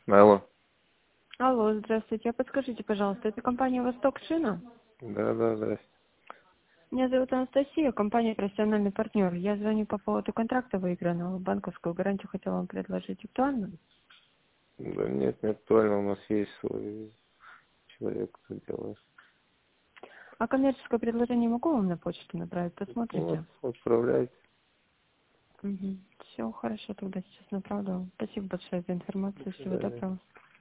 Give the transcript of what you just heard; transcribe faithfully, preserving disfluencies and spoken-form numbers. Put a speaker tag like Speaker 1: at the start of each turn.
Speaker 1: Алло.
Speaker 2: Алло, здравствуйте. А подскажите, пожалуйста, это компания «Восток Шина»?
Speaker 1: Да, да, здрасте.
Speaker 2: Меня зовут Анастасия, компания «Профессиональный партнер». Я звоню по поводу контракта выигранного. Банковскую гарантию хотела вам предложить. Актуально?
Speaker 1: Да нет, не актуально, у нас есть свой человек, кто делает.
Speaker 2: А коммерческое предложение могу вам на почту направить?
Speaker 1: Вот,
Speaker 2: Посмотрите.
Speaker 1: отправляйте.
Speaker 2: Угу. Все, хорошо, тогда сейчас направлю. Спасибо большое за
Speaker 1: До
Speaker 2: информацию. Всего
Speaker 1: свидания.
Speaker 2: доброго.